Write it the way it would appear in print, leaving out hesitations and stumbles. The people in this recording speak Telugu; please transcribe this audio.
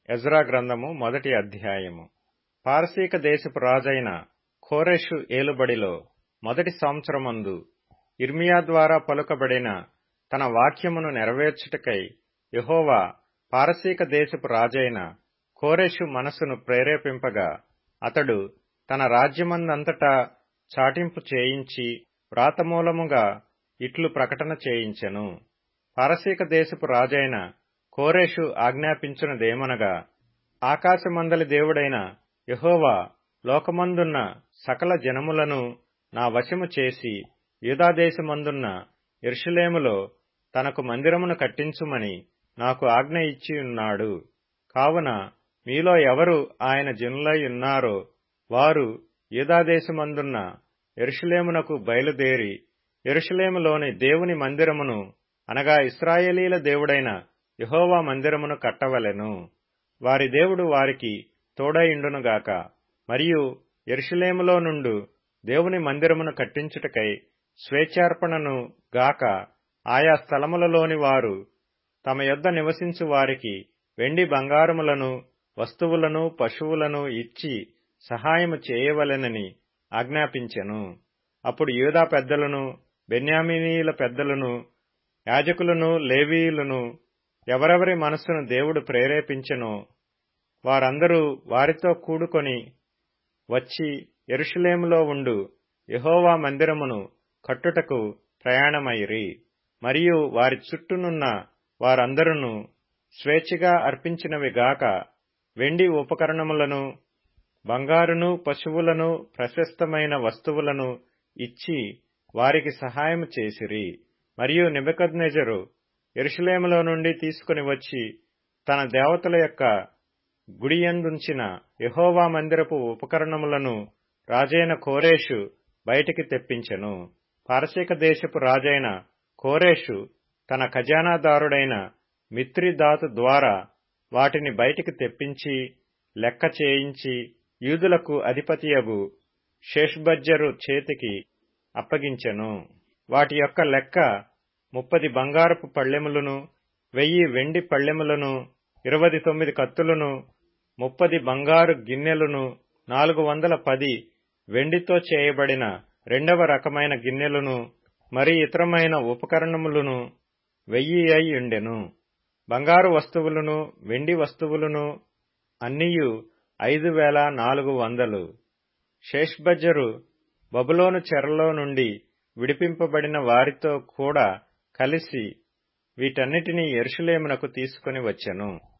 ఎజ్రా గ్రంథము మొదటి అధ్యాయము. పారసీక దేశపు రాజైన కోరెషు ఏలుబడిలో మొదటి సంవత్సరమందు యిర్మీయా ద్వారా పలుకబడిన తన వాక్యమును నెరవేర్చుటకై యెహోవా పారసీక దేశపు రాజైన కోరెషు మనసును ప్రేరేపింపగా అతడు తన రాజ్యమందంతటా చాటింపు చేయించి వ్రాతమూలముగా ఇట్లు ప్రకటన చేయించెను. పారసీక దేశపు రాజైన కోరెషు ఆజ్ఞాపించునదేమనగా, ఆకాశమందలి దేవుడైన యెహోవా లోకమందున్న సకల జనములను నా వశము చేసి యూదాదేశమందున్న యెరూషలేములో తనకు మందిరమును కట్టించుమని నాకు ఆజ్ఞ ఇచ్చియున్నాడు. కావున మీలో ఎవరు ఆయన జనులై ఉన్నారో వారు యూదాదేశమందున్న యెరూషలేమునకు బయలుదేరి యెరూషలేములోని దేవుని మందిరమును అనగా ఇశ్రాయేలీల దేవుడైన యెహోవా మందిరమును కట్టవలెను. వారి దేవుడు వారికి తోడైయుండునుగాక. మరియు యెరూషలేములో నుండు దేవుని మందిరమును కట్టించుటకై స్వేచ్ఛార్పణను గాక ఆయా స్థలములలోని వారు తమ యొద్ద నివసించు వారికి వెండి బంగారములను వస్తువులను పశువులను ఇచ్చి సహాయము చేయవలెనని ఆజ్ఞాపించెను. అప్పుడు యూదా పెద్దలను బెన్యామీనీయుల పెద్దలను యాజకులను లేవీయులను ఎవరెవరి మనస్సును దేవుడు ప్రేరేపించెనో వారందరూ వారితో కూడుకొని వచ్చి యెరూషలేములో ఉండు యెహోవా మందిరమును కట్టుటకు ప్రయాణమైరి. మరియు వారి చుట్టూనున్న వారందరూ స్వేచ్ఛగా అర్పించినవి గాక వెండి ఉపకరణములను బంగారును పశువులను ప్రశస్తమైన వస్తువులను ఇచ్చి వారికి సహాయము చేసిరి. మరియు నెబుకద్నెజరు యెరూషలేములో నుండి తీసుకుని వచ్చి తన దేవతల యొక్క గుడియందుంచిన యెహోవా మందిరపు ఉపకరణములను రాజైన కోరెషు బయటికి తెప్పించెను. పారసీక దేశపు రాజైన కోరెషు తన ఖజానాదారుడైన మిత్రిదాతు ద్వారా వాటిని బయటికి తెప్పించి లెక్క చేయించి యూదులకు అధిపతియగు షేష్బజ్జరు చేతికి అప్పగించెను. వాటి యొక్క లెక్క 30 బంగారపు పళ్ళెములను 1000 వెండి పళ్ళెములను 29 కత్తులను 30 బంగారు గిన్నెలను 410 వెండితో చేయబడిన రెండవ రకమైన గిన్నెలను మరి ఇతరమైన ఉపకరణములను 1000 అయి ఉండెను. బంగారు వస్తువులను వెండి వస్తువులను అన్నియు 5400. షేష్బజ్జరు బబులోను చెరలో నుండి విడిపింపబడిన వారితో కూడా కలిసి వీటన్నిటినీ యెరూషలేమునకు తీసుకుని వచ్చెను.